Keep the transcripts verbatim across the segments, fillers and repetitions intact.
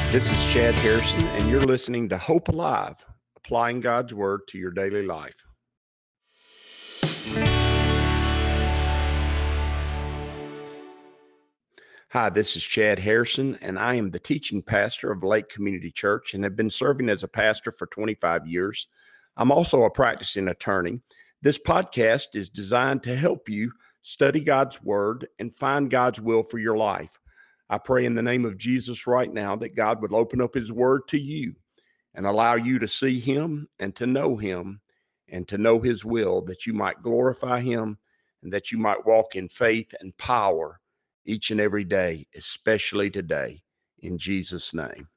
This is Chad Harrison, and you're listening to Hope Alive, applying God's Word to your daily life. Hi, this is Chad Harrison, and I am the teaching pastor of Lake Community Church and have been serving as a pastor for twenty-five years. I'm also a practicing attorney. This podcast is designed to help you study God's Word and find God's will for your life. I pray in the name of Jesus right now that God would open up His Word to you and allow you to see Him and to know Him and to know His will, that you might glorify Him and that you might walk in faith and power each and every day, especially today, in Jesus' name.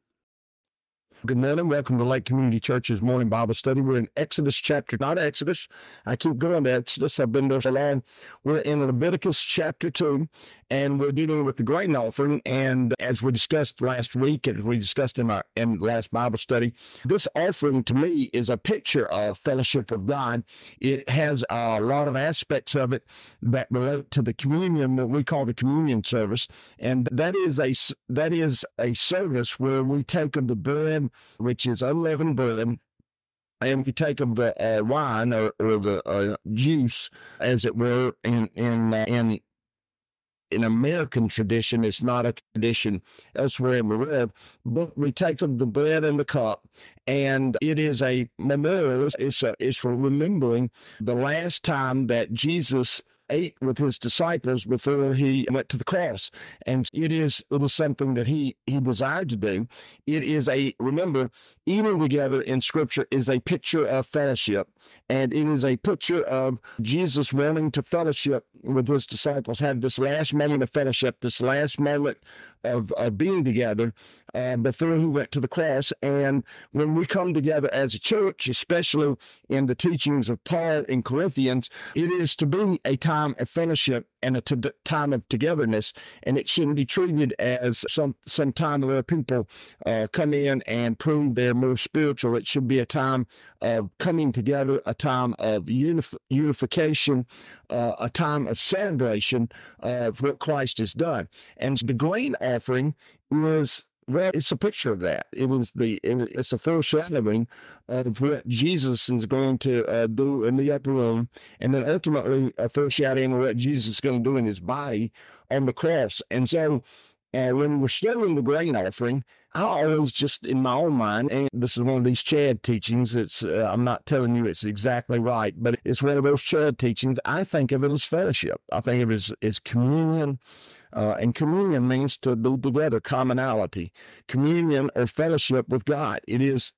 Good morning. Welcome to Lake Community Church's morning Bible study. We're in Exodus chapter, not Exodus. I keep going to Exodus. I've been there so long. We're in Leviticus chapter two, and we're dealing with the grain offering. And as we discussed last week, as we discussed in our in last Bible study, this offering to me is a picture of fellowship of God. It has a lot of aspects of it that relate to the communion that we call the communion service, and that is a that is a service where we take of the bread, which is unleavened bread, and we take of the uh, wine or, or the uh, juice, as it were. In in uh, in in American tradition, it's not a tradition elsewhere in the world, but we take of the bread and the cup, and it is a memorial. It's a, it's for remembering the last time that Jesus ate with his disciples before he went to the cross. And it is it was something that he he desired to do. It is a, remember, eating together in Scripture is a picture of fellowship, and it is a picture of Jesus wanting to fellowship with his disciples, have this last moment of fellowship, this last moment of, of being together uh, before he went to the cross. And when we come together as a church, especially in the teachings of Paul in Corinthians, it is to be a time of fellowship and a t- time of togetherness, and it shouldn't be treated as some some time where people uh, come in and prove they're more spiritual. It should be a time of coming together, a time of unif- unification, uh, a time of celebration of what Christ has done. And the grain offering was, well, it's a picture of that. It was the it's a foreshadowing of what Jesus is going to uh, do in the upper room, and then ultimately a foreshadowing of what Jesus is going to do in his body on the cross. And so, uh, when we're studying the grain offering, I always just, in my own mind, and this is one of these Chad teachings, it's uh, I'm not telling you it's exactly right, but it's one of those Chad teachings. I think of it as fellowship. I think of it as, as communion. Uh, and communion means to do together, commonality, communion or fellowship with God. It is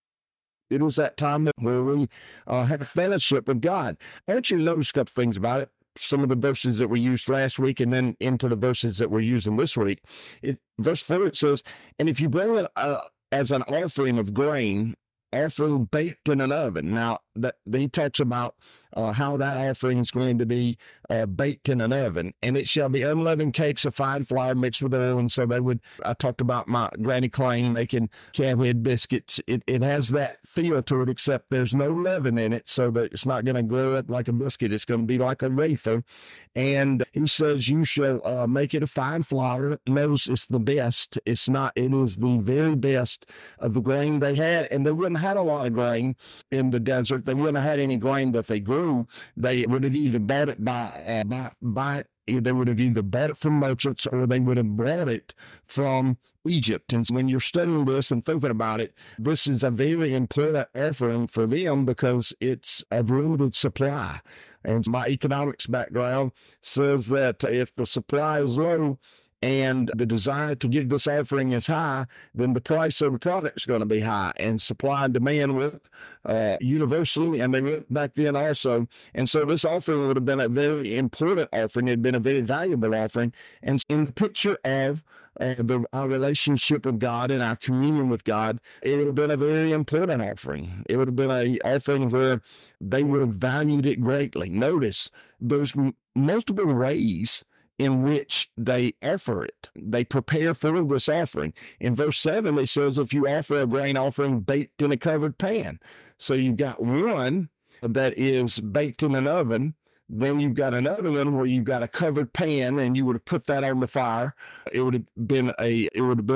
it is that time that where we uh, have a fellowship with God. I want you to notice a couple things about it. Some of the verses that we used last week, and then into the verses that we're using this week. It, verse four, it says, "And if you bring it uh, as an offering of grain, offering baked in an oven." Now, that he talks about uh, how that offering is going to be uh, baked in an oven, and it shall be unleavened cakes of fine flour mixed with oil. And so they would, I talked about my Granny Klein making calhead biscuits. It, it has that feel to it, except there's no leaven in it, so that it's not going to grow it like a biscuit. It's going to be like a wafer. And he says, you shall uh, make it a fine flour. Notice it's the best. It's not, it is the very best of the grain they had. And they wouldn't have had a lot of grain in the desert. They wouldn't have had any grain that they grew. They would have either bought it by, uh, by, by they would have either bought it from merchants, or they would have brought it from Egypt. And when you're studying this and thinking about it, this is a very important offering for them because it's a limited supply. And my economics background says that if the supply is low and the desire to give this offering is high, then the price of the product is going to be high. And supply and demand went uh, universally, and they went back then also. And so this offering would have been a very important offering. It had been a very valuable offering. And in the picture of uh, the, our relationship with God and our communion with God, it would have been a very important offering. It would have been an offering where they would have valued it greatly. Notice there's m- multiple ways in which they offer it. They prepare for this offering. In verse seven, it says, if you offer a grain offering baked in a covered pan. So you've got one that is baked in an oven. Then you've got another one where you've got a covered pan, and you would have put that on the fire. It would have been a, it would have been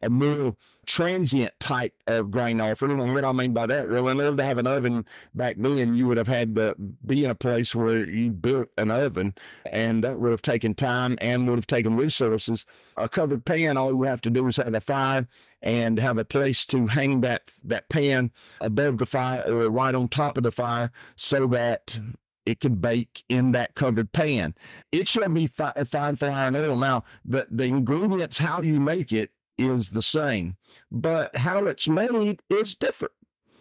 a more transient type of grain offering. And what I mean by that, really, in order to have an oven back then, you would have had to be in a place where you built an oven, and that would have taken time and would have taken resources. A covered pan, all you have to do is have a fire and have a place to hang that, that pan above the fire or right on top of the fire so that it could bake in that covered pan. It should be fi- fine flour and oil. Now, the, the ingredients, how you make it, is the same, but how it's made is different.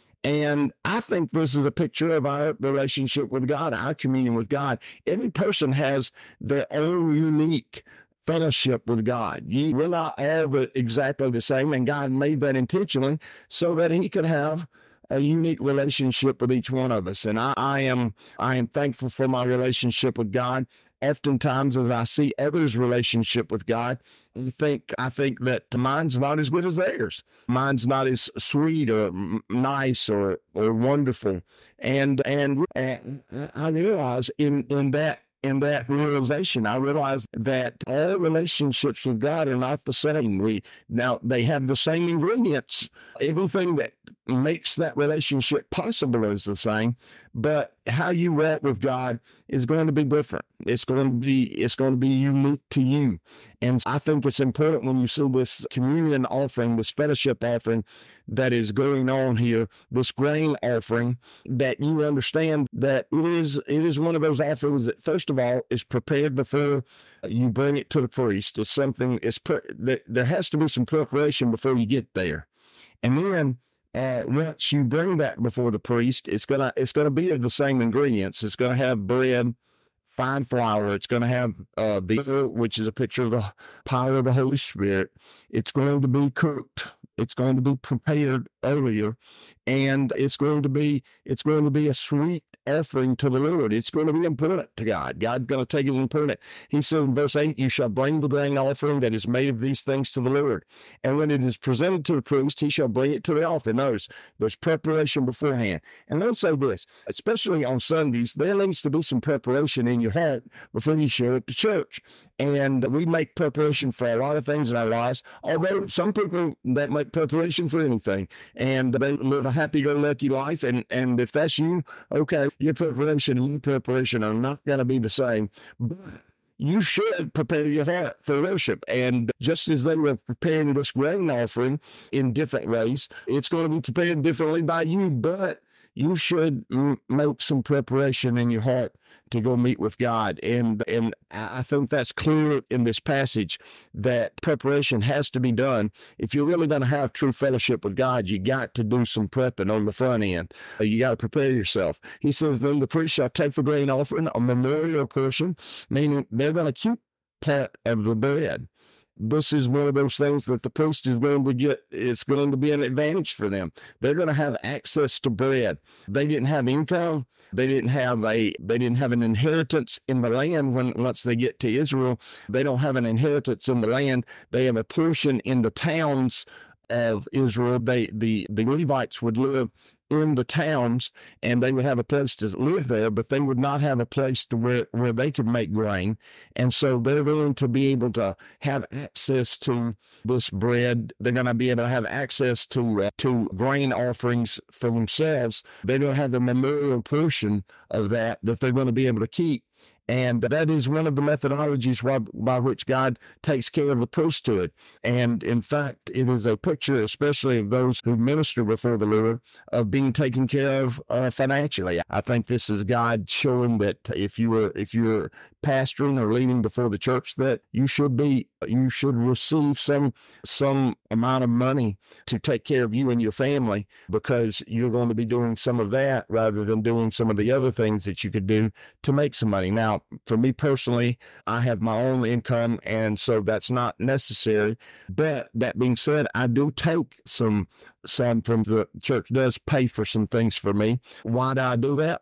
And I think this is a picture of our relationship with God, our communion with God. Every person has their own unique fellowship with God. You will not have it exactly the same, and God made that intentionally so that he could have a unique relationship with each one of us. And I, I am I am thankful for my relationship with God. Oftentimes, as I see others' relationship with God, I think I think that mine's not as good as theirs. Mine's not as sweet or nice or or wonderful. And and, and I realize in in that. In that realization, I realized that all relationships with God are not the same. We now they have the same ingredients. Everything that makes that relationship possible is the same, but how you walk with God is going to be different. It's going to be it's going to be unique to you. And I think it's important when you see this communion offering, this fellowship offering that is going on here, this grain offering, that you understand that it is it is one of those offerings that, first of all, is prepared before you bring it to the priest. It's something, it's per, there has to be some preparation before you get there. And then Uh, once you bring that before the priest, it's gonna it's gonna be the same ingredients. It's gonna have bread, fine flour. It's gonna have uh, the which is a picture of the power of the Holy Spirit. It's going to be cooked. It's going to be prepared earlier, and it's going to be it's going to be a sweet offering to the Lord. It's going to be important to God. God's going to take it and put it. He said in verse eight, "You shall bring the grain offering that is made of these things to the Lord, and when it is presented to the priest, he shall bring it to the altar." Notice there's preparation beforehand. And let's say this, especially on Sundays, there needs to be some preparation in your heart before you show up to church. And we make preparation for a lot of things in our lives, although some people that make preparation for anything, and they live a happy-go-lucky life. And, and if that's you, okay, your preparation and your preparation are not going to be the same. But you should prepare your heart for worship. And just as they were preparing this grain offering in different ways, it's going to be prepared differently by you, but you should m- make some preparation in your heart to go meet with God. And and I think that's clear in this passage that preparation has to be done. If you're really going to have true fellowship with God, you got to do some prepping on the front end. Uh, you got to prepare yourself. He says, "Then the priest shall take the grain offering, a memorial portion," meaning they're going to keep part of the bread. This is one of those things that the priest is going to get. It's going to be an advantage for them. They're going to have access to bread. They didn't have income. They didn't have a. They didn't have an inheritance in the land. When once they get to Israel, they don't have an inheritance in the land. They have a portion in the towns of Israel. They the the Levites would live in the towns, and they would have a place to live there, but they would not have a place to where, where they could make grain. And so they're going to be able to have access to this bread. They're going to be able to have access to uh, to grain offerings for themselves. They're going to have a memorial portion of that that they're going to be able to keep. And that is one of the methodologies by, by which God takes care of the priesthood. And in fact, it is a picture, especially of those who minister before the Lord, of being taken care of uh, financially. I think this is God showing that if you were, if you're pastoring or leading before the church, that you should be, you should receive some, some amount of money to take care of you and your family, because you're going to be doing some of that rather than doing some of the other things that you could do to make some money. Now, for me personally, I have my own income, and so that's not necessary. But that being said, I do take some, some from the church does pay for some things for me. Why do I do that?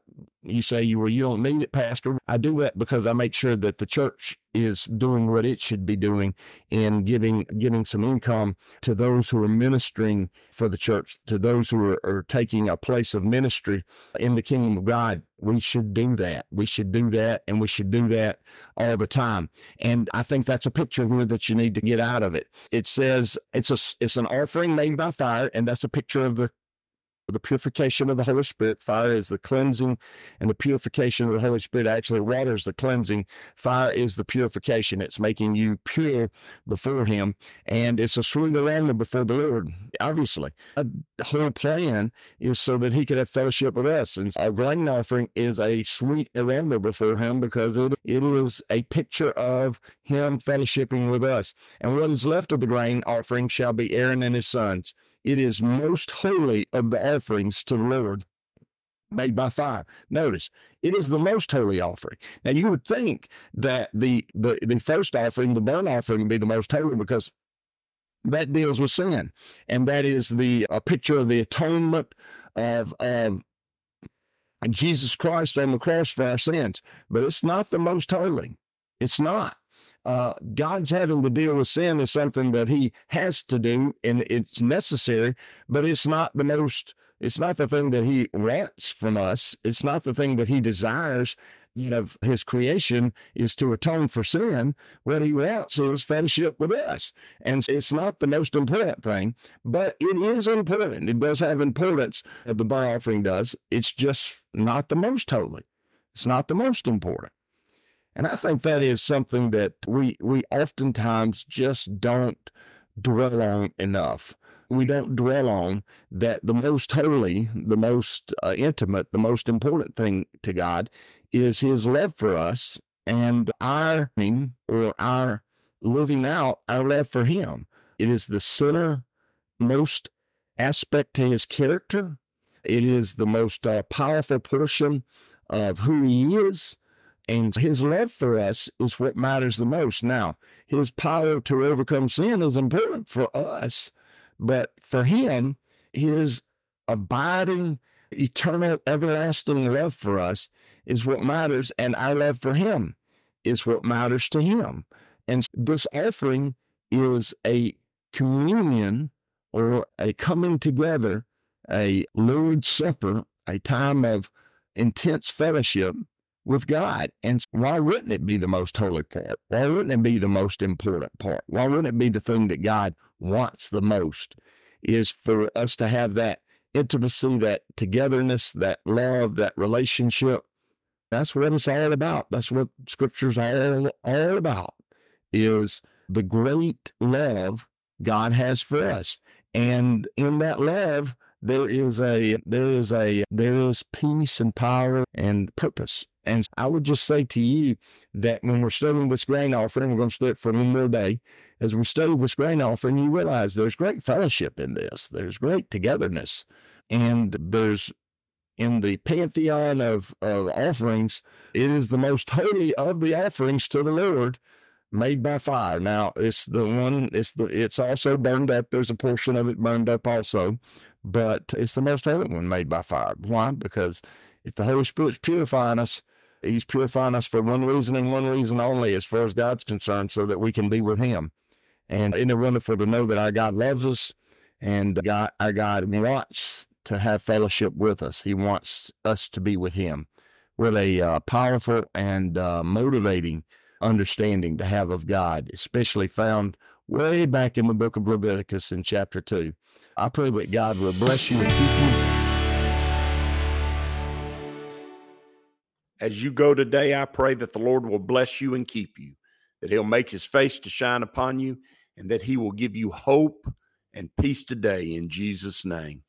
You say, you well, you don't need it, Pastor. I do that because I make sure that the church is doing what it should be doing in giving giving some income to those who are ministering for the church, to those who are, are taking a place of ministry in the kingdom of God. We should do that. We should do that, and we should do that all the time. And I think that's a picture here that you need to get out of it. It says it's a it's an offering made by fire, and that's a picture of the the purification of the Holy Spirit. Fire is the cleansing, and the purification of the Holy Spirit. Actually, water is the cleansing. Fire is the purification. It's making you pure before Him, and it's a sweet aroma before the Lord, obviously. The whole plan is so that He could have fellowship with us, and our grain offering is a sweet aroma before Him because it, it is a picture of Him fellowshipping with us. And what is left of the grain offering shall be Aaron and his sons. It is most holy of the offerings to the Lord, made by fire. Notice, it is the most holy offering. Now, you would think that the, the, the first offering, the burnt offering, would be the most holy because that deals with sin. And that is the a picture of the atonement of, of Jesus Christ on the cross for our sins. But it's not the most holy. It's not. Uh, God's having to deal with sin is something that He has to do, and it's necessary, but it's not the most, it's not the thing that He wants from us. It's not the thing that He desires. You know, His creation is to atone for sin. What He wants is fellowship with us. And it's not the most important thing, but it is important. It does have importance, as the burnt offering does. It's just not the most holy. It's not the most important. And I think that is something that we we oftentimes just don't dwell on enough. We don't dwell on that the most holy, the most uh, intimate, the most important thing to God is His love for us and our or our living out our love for Him. It is the center most aspect to His character. It is the most uh, powerful portion of who He is. And His love for us is what matters the most. Now, His power to overcome sin is important for us, but for Him, His abiding, eternal, everlasting love for us is what matters, and our love for Him is what matters to Him. And this offering is a communion or a coming together, a Lord's Supper, a time of intense fellowship with God. And why wouldn't it be the most holy part? Why wouldn't it be the most important part? Why wouldn't it be the thing that God wants the most? Is for us to have that intimacy, that togetherness, that love, that relationship. That's what it's all about. That's what Scripture's all, all about, is the great love God has for us. And in that love, there is a, there is a, there is peace and power and purpose. And I would just say to you that when we're studying this grain offering, we're going to study it for one more day. As we study this grain offering, you realize there's great fellowship in this. There's great togetherness. And there's, in the pantheon of, of offerings, it is the most holy of the offerings to the Lord, made by fire. Now, it's the one, it's the, it's also burned up. There's a portion of it burned up also, but it's the most holy one made by fire. Why? Because if the Holy Spirit's purifying us, He's purifying us for one reason and one reason only, as far as God's concerned, so that we can be with Him. And isn't it wonderful to know that our God loves us, and God, our God wants to have fellowship with us. He wants us to be with Him. What a uh, powerful and uh, motivating understanding to have of God, especially found way back in the book of Leviticus in chapter two. I pray that God will bless you and keep you. As you go today, I pray that the Lord will bless you and keep you, that He'll make His face to shine upon you, and that He will give you hope and peace today in Jesus' name.